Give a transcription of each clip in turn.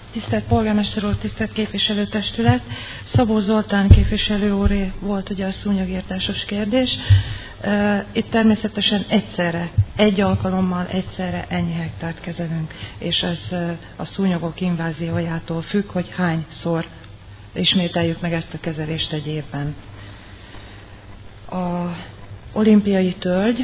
Tisztelt Polgármester úr, tisztelt képviselőtestület! Szabó Zoltán képviselő úré volt ugye a szúnyogírtásos kérdés. Itt természetesen egy alkalommal egyszerre ennyi hektárt kezelünk, és ez a szúnyogok inváziójától függ, hogy hányszor ismételjük meg ezt a kezelést egy évben. A olimpiai tölgy.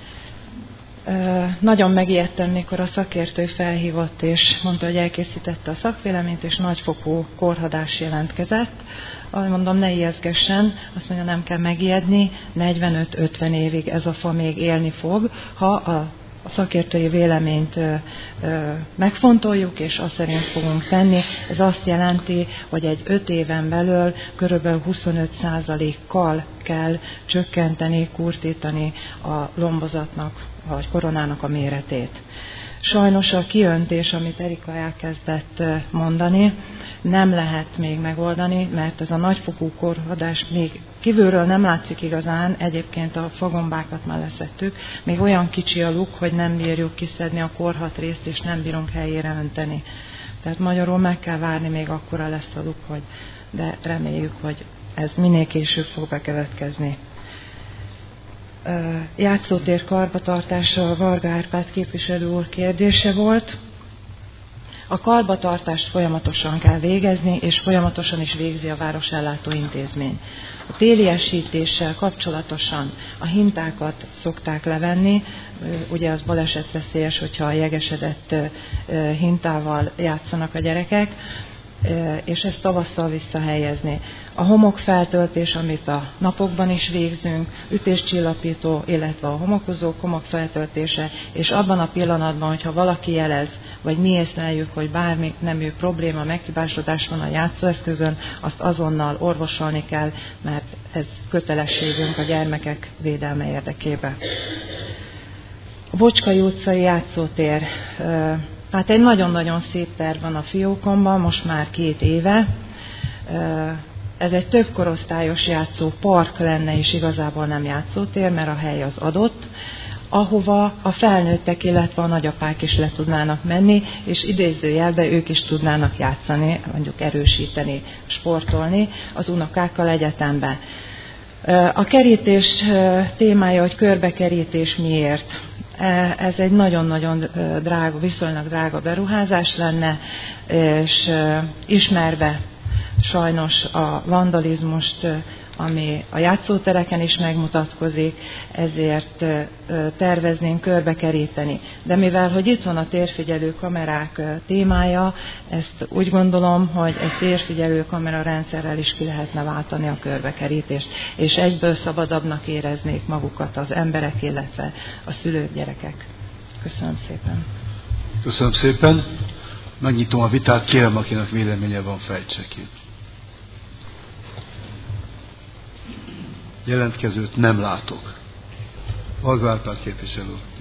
Nagyon megijedtem, mikor a szakértő felhívott, és mondta, hogy elkészítette a szakvéleményt, és nagyfokú korhadás jelentkezett. Ahogy mondom, ne ijeszgessen, azt mondja, nem kell megijedni, 45-50 évig ez a fa még élni fog, ha a szakértői véleményt megfontoljuk, és azt szerint fogunk tenni. Ez azt jelenti, hogy egy 5 éven belül körülbelül 25%-kal kell csökkenteni, kurtítani a lombozatnak, vagy koronának a méretét. Sajnos a kiöntés, amit Erika elkezdett mondani, nem lehet még megoldani, mert ez a nagyfokú korhadás még kívülről nem látszik igazán, egyébként a fagombákat már leszettük, még olyan kicsi a luk, hogy nem bírjuk kiszedni a korhat részt, és nem bírunk helyére önteni. Tehát magyarul meg kell várni, még akkora lesz a luk, de reméljük, hogy ez minél később fog bekövetkezni. Játszótér karbantartása a Varga Árpád képviselő úr kérdése volt. A karbantartást folyamatosan kell végezni, és folyamatosan is végzi a Városellátó Intézmény. A téliesítéssel kapcsolatosan a hintákat szokták levenni, ugye az balesetveszélyes, hogyha a jegesedett hintával játszanak a gyerekek, és ezt tavasszal visszahelyezni. A homokfeltöltés, amit a napokban is végzünk, ütéscsillapító, illetve a homokozó homok feltöltése, és abban a pillanatban, hogyha valaki jelez, vagy mi észleljük, hogy bármi nemű probléma, meghibásodás van a játszóeszközön, azt azonnal orvosolni kell, mert ez kötelességünk a gyermekek védelme érdekében. A Bocskai utcai játszótér. Hát egy nagyon-nagyon szép terv van a fiókomban, most már 2 éve. Ez egy több korosztályos játszópark lenne, és igazából nem játszótér, mert a hely az adott, ahova a felnőttek, illetve a nagyapák is le tudnának menni, és idézőjelben ők is tudnának játszani, mondjuk erősíteni, sportolni az unokákkal egyetemben. A kerítés témája, hogy körbekerítés miért? Ez egy nagyon-nagyon drága, viszonylag drága beruházás lenne, és ismerve sajnos a vandalizmust, ami a játszótereken is megmutatkozik, ezért terveznénk körbekeríteni. De mivel, hogy itt van a térfigyelő kamerák témája, ezt úgy gondolom, hogy egy térfigyelő kamera rendszerrel is ki lehetne váltani a körbekerítést, és egyből szabadabbnak éreznék magukat az emberek, illetve a szülők, gyerekek. Köszönöm szépen. Köszönöm szépen. Megnyitom a vitát, kérem, akinek véleménye van, fejtse ki. Jelentkezőt nem látok. Varga Árpád képviselő.